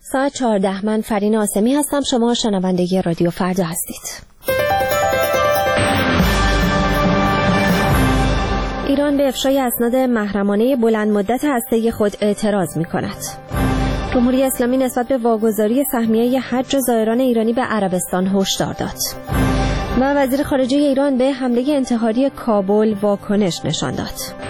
ساعت 14. من فرین آسمی هستم. شما شنونده رادیو فردا هستید. ایران به افشای اسناد محرمانه بلند مدت هسته‌ای خود اعتراض می‌کند. جمهوری اسلامی نسبت به واگذاری سهمیه حج زائران ایرانی به عربستان هشدار داد. و وزیر خارجه ایران به حمله انتحاری کابل واکنش نشان داد.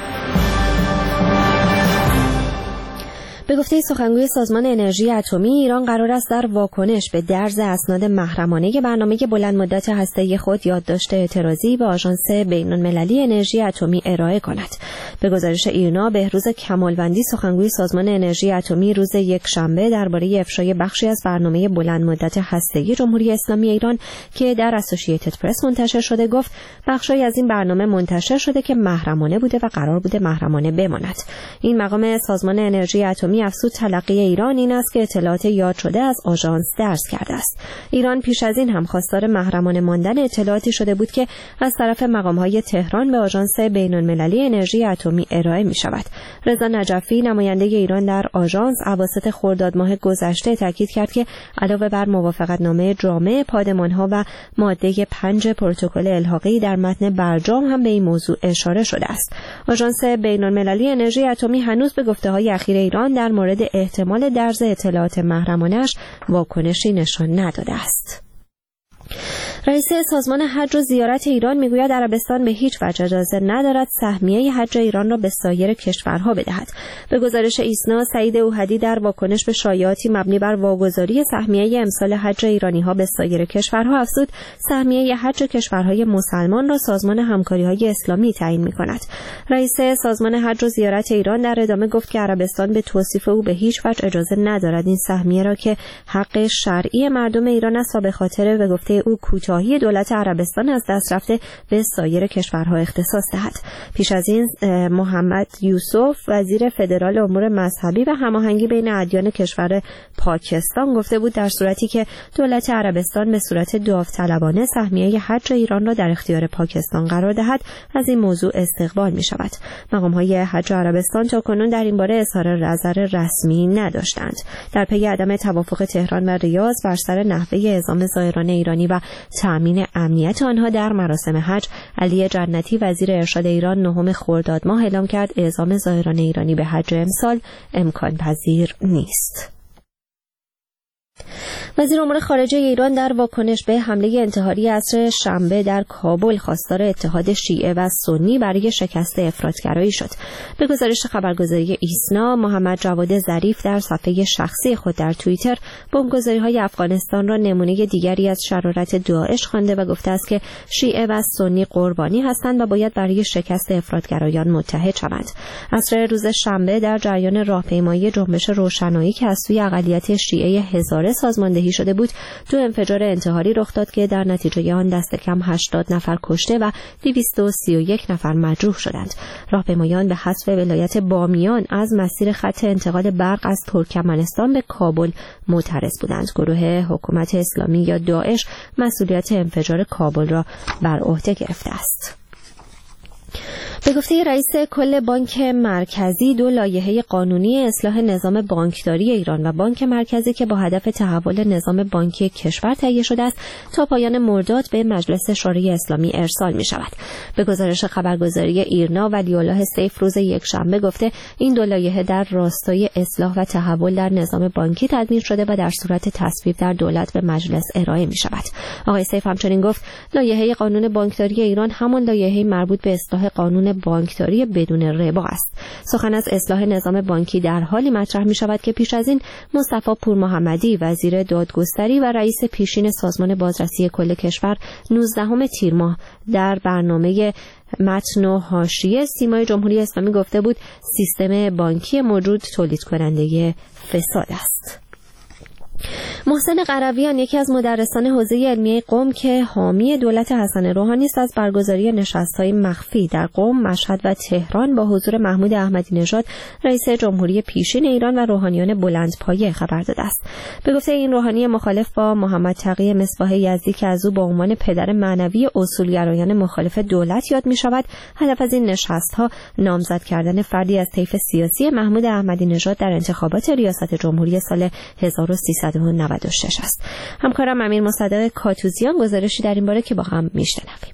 به گفته سخنگوی سازمان انرژی اتمی، ایران قرار است در واکنش به درز اسناد محرمانه برنامه بلند مدت هسته‌ای خود یادداشت اعتراضی به آژانس بین‌المللی انرژی اتمی ارائه کند. به گزارش ایرنا، بهروز کمالوندی، سخنگوی سازمان انرژی اتمی، روز یکشنبه درباره افشای بخشی از برنامه بلند مدت هسته‌ای جمهوری اسلامی ایران که در اسوسییتد پرس منتشر شده گفت بخشی از این برنامه منتشر شده که محرمانه بوده و قرار بوده محرمانه بماند. این مقام سازمان انرژی اتمی افزود تلقی ایران این است که اطلاعات یاد شده از آژانس درز کرده است. ایران پیش از این هم خواستار محرمانه ماندن اطلاعاتی شده بود که از طرف مقام‌های تهران به آژانس بین‌المللی انرژی اتمی ارائه می‌شود. رضا نجفی، نماینده ایران در آژانس، اواسط خرداد ماه گذشته تاکید کرد که علاوه بر موافقتنامه جامع پادمان‌ها و ماده 5 پروتکل الحاقی در متن برجام هم به این موضوع اشاره شده است. آژانس بین‌المللی انرژی اتمی هنوز به گفته‌های اخیر ایران در مورد احتمال درز اطلاعات محرمانه‌اش واکنشی نشان نداده است. رئیس سازمان حج و زیارت ایران میگوید عربستان به هیچ وجه اجازه ندارد سهمیه حج ایران را به سایر کشورها بدهد. به گزارش ایسنا، سعید اوحدی در واکنش به شایعاتی مبنی بر واگذاری سهمیه امسال حج ایرانی‌ها به سایر کشورها افزود سهمیه حج کشورهای مسلمان را سازمان همکاری‌های اسلامی تعیین می‌کند. رئیس سازمان حج و زیارت ایران در ادامه گفت که عربستان به توصیف او به هیچ وجه اجازه ندارد این سهمیه را که حق شرعی مردم ایران است به خاطر به گفته او کوتاهی دولت عربستان از دست رفته به سایر کشورها اختصاص دهد. پیش از این محمد یوسف، وزیر فدرال امور مذهبی و هماهنگی بین ادیان کشور پاکستان گفته بود در صورتی که دولت عربستان به صورت داوطلبانه سهمیه حج ایران را در اختیار پاکستان قرار دهد از این موضوع استقبال می شود. مقام‌های حج عربستان تاکنون در این باره اظهار نظر رسمی نداشتند. در پی عدم توافق تهران و ریاض بر سر نحوه اعزام زائران ایرانی و تأمین امنیت آنها در مراسم حج، علی جنتی وزیر ارشاد ایران 9 خرداد ماه اعلام کرد اعزام زائران ایرانی به حج امسال امکان پذیر نیست. وزیر امور خارجه ایران در واکنش به حمله انتحاری عصر شنبه در کابل خواستار اتحاد شیعه و سنی برای شکست افراطگرایی شد. به گزارش خبرگزاری ایسنا، محمد جواد ظریف در صفحه شخصی خود در توییتر بمبگذاری‌های افغانستان را نمونه دیگری از شرارت داعش خوانده و گفته است که شیعه و سنی قربانی هستند و باید برای شکست افراطگرایان متحد شوند. عصر روز شنبه در جریان راهپیمایی جنبش روشنایی که از سوی اقلیت شیعه هزاره سازماندهی شده بود، 2 انفجار انتحاری رخ داد که در نتیجه آن دست کم 80 نفر کشته و 231 نفر مجروح شدند. راهپیمایان به حذف ولایت بامیان از مسیر خط انتقال برق از ترکمنستان به کابل معترض بودند. گروه حکومت اسلامی یا داعش مسئولیت انفجار کابل را بر عهده گرفته است. به گفته رئیس کل بانک مرکزی، 2 لایحه قانونی اصلاح نظام بانکداری ایران و بانک مرکزی که با هدف تحول نظام بانکی کشور تهیه شده است تا پایان مرداد به مجلس شورای اسلامی ارسال می شود. به گزارش خبرگزاری ایرنا، ولی‌الله سیف روز یکشنبه گفته این 2 لایحه در راستای اصلاح و تحول در نظام بانکی تدوین شده و در صورت تصویب در دولت به مجلس ارائه می شود. آقای سیف همچنین گفت لایحه قانون بانکداری ایران همان لایحه مربوط به اصلاح قانون بانکداری بدون ربا است. سخن از اصلاح نظام بانکی در حالی مطرح می شود که پیش از این مصطفی پورمحمدی وزیر دادگستری و رئیس پیشین سازمان بازرسی کل کشور 19 تیر ماه در برنامه متن و حاشیه سیمای جمهوری اسلامی گفته بود سیستم بانکی موجود تولید کننده فساد است. محسن قرویان، یکی از مدرسان حوزه علمیه قم که حامی دولت حسن روحانی است، از برگزاری نشست‌های مخفی در قم، مشهد و تهران با حضور محمود احمدی نژاد رئیس جمهوری پیشین ایران و روحانیان بلندپایه خبر داده است. به گفته این روحانی مخالف با محمد تقی مصباح یزدی که از او به عنوان پدر معنوی اصولگرایان مخالف دولت یاد می‌شود، هدف از این نشست‌ها نامزد کردن فردی از طیف سیاسی محمود احمدی نژاد در انتخابات ریاست جمهوری سال 1396 است. همکارم امیر مصدق کاتوزیان گزارشی در این باره که با هم میشنویم.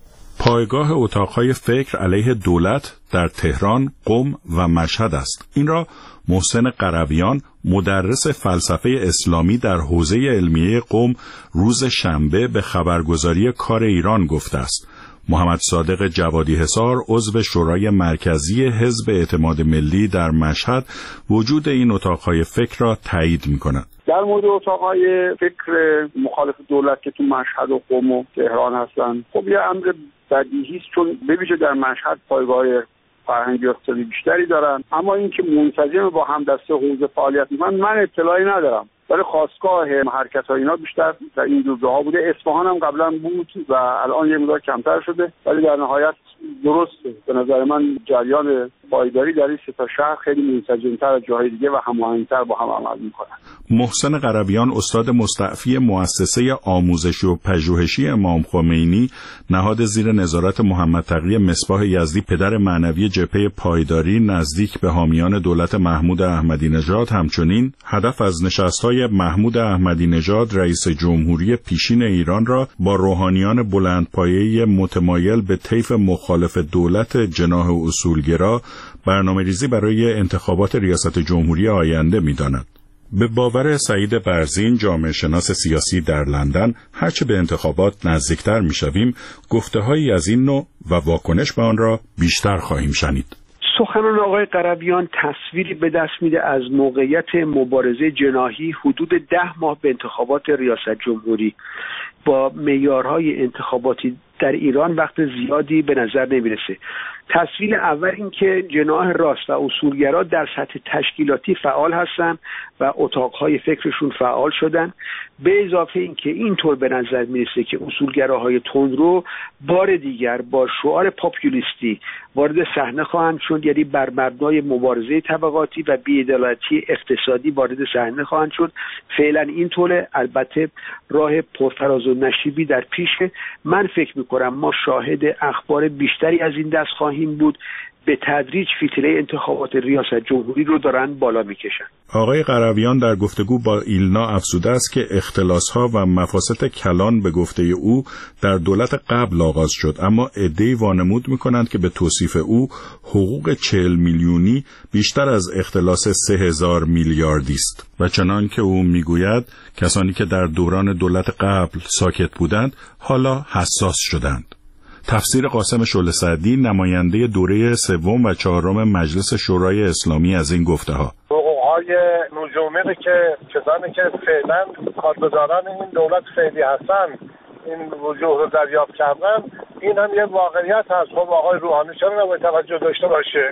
پایگاه اتاقهای فکر علیه دولت در تهران، قم و مشهد است. این را محسن قرویان، مدرس فلسفه اسلامی در حوزه علمیه قم، روز شنبه به خبرگزاری کار ایران گفته است. محمد صادق جوادی حصار، عضو شورای مرکزی حزب اعتماد ملی در مشهد، وجود این اتاقهای فکر را تایید می‌کند. در مورد اتاقهای فکر مخالف دولت که تو مشهد و قم و تهران هستن، خب یه امر بدیهی است، چون ببیشه در مشهد پایگاه فرهنگی اقتصادی بیشتری دارن، اما اینکه منسجم با همدسته حوزه فعالیت میکنن من اطلاعی ندارم. ولی خاستگاه حرکت ها اینا بیشتر در این دوره ها بوده. اصفهان هم قبلا بود و الان یه مقدار کمتر شده، ولی در نهایت درسته. به نظر من جریان پایداری در این سه تا شهر خیلی منسجم‌تر از جاهای دیگه و هماهنگ‌تر با هم عمل می‌کنن. محسن قرویان، استاد مستعفی مؤسسه آموزشی و پژوهشی امام خمینی، نهاد زیر نظارت محمد تقی مصباح یزدی، پدر معنوی جبهه پایداری نزدیک به حامیان دولت محمود احمدی نژاد، همچنین هدف از نشست‌های محمود احمدی نژاد رئیس جمهوری پیشین ایران را با روحانیان بلندپایه متمایل به طیف مخالف دولت جناح اصولگرا برنامه‌ریزی برای انتخابات ریاست جمهوری آینده می‌داند. به باور سعید برزین، جامعه شناس سیاسی در لندن، هرچه به انتخابات نزدیکتر می‌شویم، گفته‌هایی از این نوع و واکنش به آن را بیشتر خواهیم شنید. سخنان آقای قرویان تصویری به دست میده از موقعیت مبارزه جناحی حدود 10 ماه به انتخابات ریاست جمهوری. با معیارهای انتخاباتی در ایران وقت زیادی به نظر نمیرسه. تصویر اول این که جناح راست و اصولگرا در سطح تشکیلاتی فعال هستن و اتاقهای فکرشون فعال شدن، به اضافه این که اینطور به نظر میرسه که اصولگراهای تندرو بار دیگر با شعار پاپولیستی وارد صحنه خواهند شد، یعنی بر مبنای مبارزه طبقاتی و بی‌عدالتی اقتصادی وارد صحنه خواهند شد. فعلا اینطوره، البته راه پرفراز و نشیبی در پیشه. من فکر میکنم ما شاهد اخبار بیشتری از این دست خواهیم بود. به تدریج فیتیله انتخابات ریاست جمهوری رو دارن بالا میکشن. آقای قرویان در گفتگو با ایلنا افزوده است که اختلاس‌ها و مفاسد کلان به گفته او در دولت قبل آغاز شد، اما عده‌ای وانمود می‌کنند که به توصیف او حقوق 40 میلیونی بیشتر از اختلاس 3000 میلیاردی است و چنان که او میگوید کسانی که در دوران دولت قبل ساکت بودند حالا حساس شدند. تفسیر قاسم شعله سعدی، نماینده دوره 3 و 4 مجلس شورای اسلامی، از این گفته‌ها: حقوق‌های نجومی که کسانی که فعلا کارگزاران این دولت فعلی هستن این وجوه رو دریافت کردن، این هم یه واقعیت هست. خب آقای روحانی چرا نباید توجه داشته باشه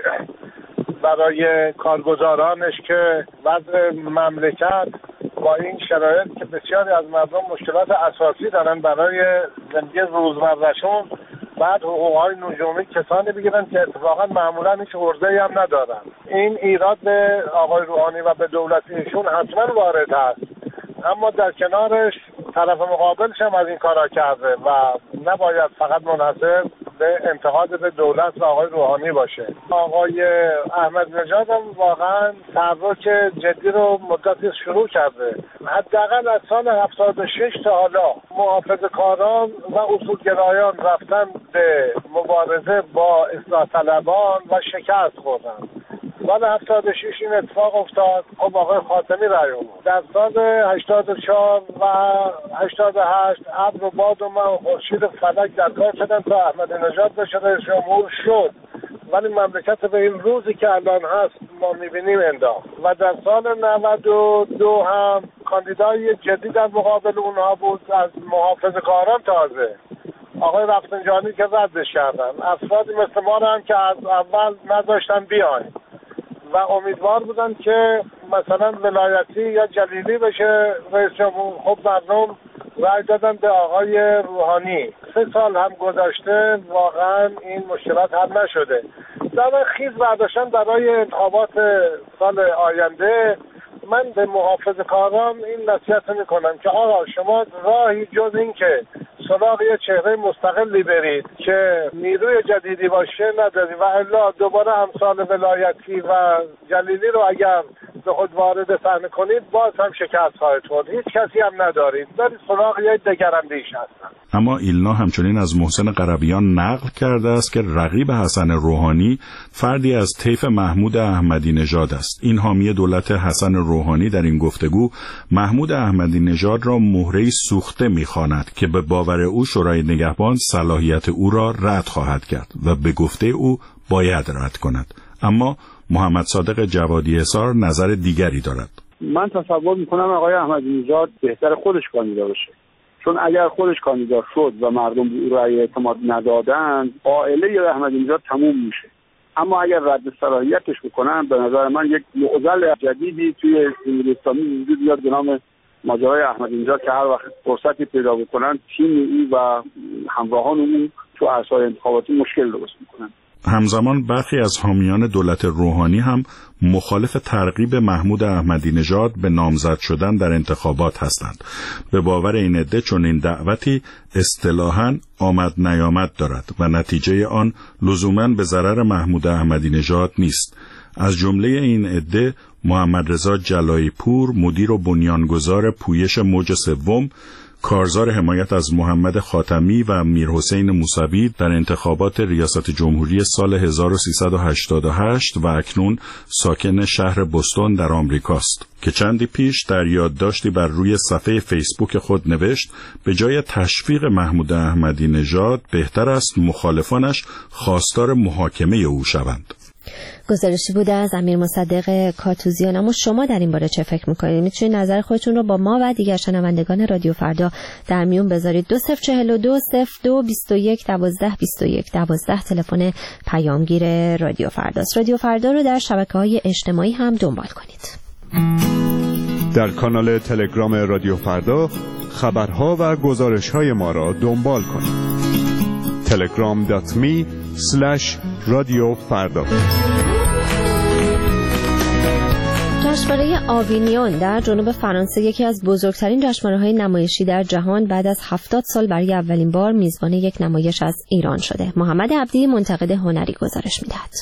برای کارگزارانش که وضع مملکت با این شرایط که بسیاری از مردم مشکلات اساسی دارن برای زندگی روزمرهشون، بعد حقوق‌های نجومی کسانی بگیرن که اتفاقا معمولا هیچ عرضه‌ای هم ندارن. این ایراد به آقای روحانی و به دولت ایشون حتما وارد هست، اما در کنارش طرف مقابلش هم از این کارا کرده و نباید فقط منحصر به انتقاد به دولت و آقای روحانی باشه. آقای احمدی نژاد هم واقعا تحرک جدی رو مدتی شروع کرده. حداقل از سال 76 تا حالا محافظه‌کاران و اصولگرایان رفتن به مبارزه با اصلاح طلبان و شکست خوردن. سال 76 این اتفاق افتاد. خب آقای خاتمی رای آورد. در سال 84 و 88 ابر و باد و خورشید فلک در کار شدن تا احمدی نژاد بشه رئیس جمهور شد، ولی مملکت به این روزی که الان هست ما میبینیم انداخت. و در سال 92 هم کاندیدای جدی در مقابل اونها بود از محافظه‌کاران، تازه آقای رفسنجانی که ردش کردن. افرادی مثل ما هم که از اول نذاشتن بیاین و امیدوار بودن که مثلا ولایتی یا جلیلی بشه رئیس جمهور. خب مردم رای دادن به آقای روحانی. 3 سال هم گذشته واقعا این مشکلات حل نشده. در خیز برداشتن برای انتخابات سال آینده. من به محافظه‌کاران این نصیحت میکنم که آقا شما راهی جز این که سراغ یه چهره مستقلی برید که نیروی جدیدی باشه نداری و الا دوباره امثال ولایتی و جلیلی رو اگر به خود وارد صحنه کنید باز هم شکست خواهید خورد. هیچ کسی هم ندارید، دارید سراغ یه دگراندیش هستن. اما ایلنا همچنین از محسن قربیان نقل کرده است که رقیب حسن روحانی فردی از طیف محمود احمدی نژاد است. این حامی دولت حسن روحانی در این گفتگو محمود احمدی نژاد را مهره‌ای سوخته می‌خواند که به باور او شورای نگهبان صلاحیت او را رد خواهد کرد و به گفته او باید رد کند. اما محمد صادق جوادی حصار نظر دیگری دارد. من تصور میکنم آقای احمدی نژاد بهتر خودش کاندیدا بشه، چون اگر خودش کاندیدا شد و مردم به او رأی اعتماد ندادن عائله احمدی نژاد تموم میشه. اما اگر رد صلاحیتش بکنن به نظر من یک معضل جدیدی توی جمهوری اسلامی وجود میاد به نام ماجرای احمدی نژاد که هر وقت فرصتی پیدا بکنن تیم او و همراهان او تو عرصه‌های انتخاباتی مشکل درست میکنن. همزمان برخی از حامیان دولت روحانی هم مخالف ترغیب محمود احمدی نژاد به نامزد شدن در انتخابات هستند. به باور این عده چون این دعوتی اصطلاحاً آمد نیامد دارد و نتیجه آن لزوماً به ضرر محمود احمدی نژاد نیست. از جمله این عده محمد رضا جلایی پور، مدیر و بنیانگذار پویش موج سوم، کارزار حمایت از محمد خاتمی و میرحسین موسوی در انتخابات ریاست جمهوری سال 1388 و اکنون ساکن شهر بوستون در آمریکاست که چندی پیش در یادداشتی بر روی صفحه فیسبوک خود نوشت به جای تشویق محمود احمدی نژاد بهتر است مخالفانش خواستار محاکمه او شوند. گزارشی بوده از امیر مصدق کاتوزیان. اما شما در این باره چه فکر میکنید؟ میتونید نظر خودتون رو با ما و دیگر شنوندگان رادیو فردا در میون بذارید. 2042 02 21 12 21 12 تلفن پیامگیر رادیو فرداست. رادیو فردا رو در شبکه‌های اجتماعی هم دنبال کنید. در کانال تلگرام رادیو فردا خبرها و گزارش‌های ما را دنبال کنید. telegram.me/رادیو فردا. جشنواره آوینیون در جنوب فرانسه یکی از بزرگترین جشنواره‌های نمایشی در جهان بعد از 70 سال برای اولین بار میزبان یک نمایش از ایران شده. محمد عبدی منتقد هنری گزارش می‌دهد.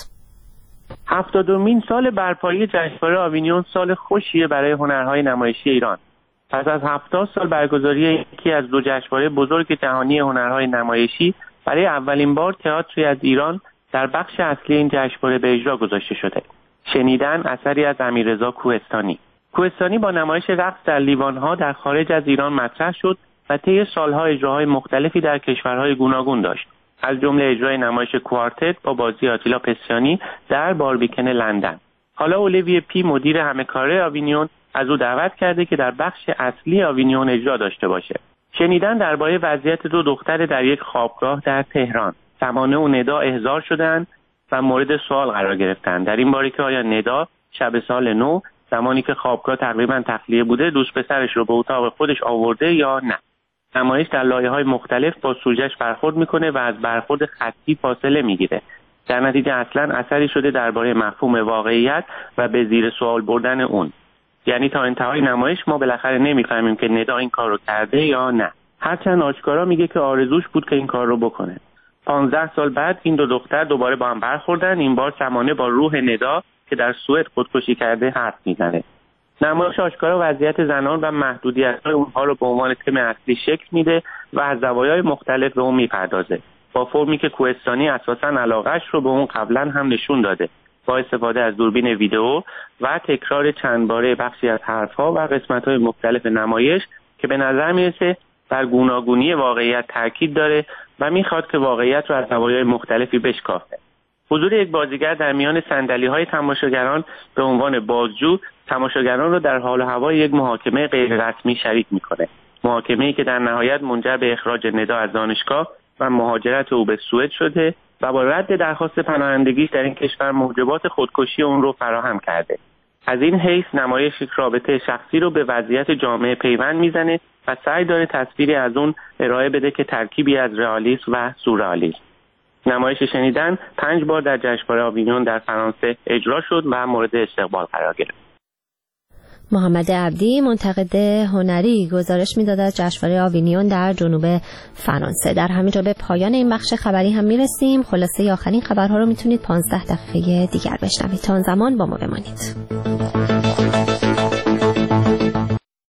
70مین سال برپایی جشنواره آوینیون سال خوشیه برای هنرهای نمایشی ایران. پس از 70 سال برگزاری یکی از دو جشنواره بزرگ جهانی هنرهای نمایشی برای اولین بار تئاتری از ایران در بخش اصلی این جشنواره به اجرا گذاشته شده. شنیدن اثری از امیررضا کوهستانی. کوهستانی با نمایش رقص در لیوان‌ها در خارج از ایران مطرح شد و طی سالها اجراهای مختلفی در کشورهای گوناگون داشت. از جمله اجرای نمایش کوارتت با بازی آتیلا پسیانی در باربیکن لندن. حالا اولیویه پی مدیر همه‌کاره آوینیون از او دعوت کرده که در بخش اصلی آوینیون اجرا داشته باشه. شنیدن درباره وضعیت دو دختر در یک خوابگاه در تهران. سمانه و ندا احضار شدند و مورد سوال قرار گرفتند در این باره که آیا ندا شب سال نو زمانی که خوابگاه تقریبا تخلیه بوده دوست پسرش رو به اتاق خودش آورده یا نه. نمایش در لایه‌های مختلف با سوژه‌اش برخورد میکنه و از برخورد خطی فاصله میگیره. در نتیجه اصلا اثری شده درباره مفهوم واقعیت و به زیر سوال بردن اون. یعنی تا انتهای نمایش ما بالاخره نمیفهمیم که ندا این کار رو کرده یا نه. هرچند آشکارا میگه که آرزوش بود که این کار رو بکنه. 15 سال بعد این دو دختر دوباره با هم برخوردن. این بار سمانه با روح ندا که در سوئد خودکشی کرده حرف میزنه. نمایش آشکارا وضعیت زنان و محدودیت‌های اونها رو به عنوان تم اصلی شکل میده و از زوایای مختلف به اون میپردازه. با فرمی که کوهستانی اساساً علاقه‌اش رو به اون قبلا هم نشون داده. با استفاده از دوربین ویدئو و تکرار چند باره بخشی از حرف‌ها و قسمت‌های مختلف نمایش که به نظر میرسه بر گوناگونی واقعیت تاکید داره و میخواد که واقعیت رو از زوایای مختلفی بشکافه. حضور یک بازیگر در میان صندلی‌های تماشاگران به عنوان بازجو تماشاگران رو در حال و هوای یک محاکمه غیررسمی شریک میکنه. محاکمه‌ای که در نهایت منجر به اخراج ندا از دانشگاه و مهاجرت او به سوئد شده و با رد درخواست پناهندگیش در این کشور موجبات خودکشی اون رو فراهم کرده. از این حیث نمایش یک رابطه شخصی رو به وضعیت جامعه پیوند میزنه و سعی داره تصویری از اون ارائه بده که ترکیبی از رئالیسم و سورئالیسم. نمایش شنیدن 5 بار در جشنواره آوینیون در فرانسه اجرا شد و مورد استقبال قرار گرفت. محمد عبدی، منتقد هنری، گزارش می‌داد از جشنواره آوینیون در جنوب فرانسه. در همینجا به پایان این بخش خبری هم میرسیم. خلاصه آخرین خبرها رو میتونید 15 دقیقه دیگر بشنوید. تا آن زمان با ما بمانید.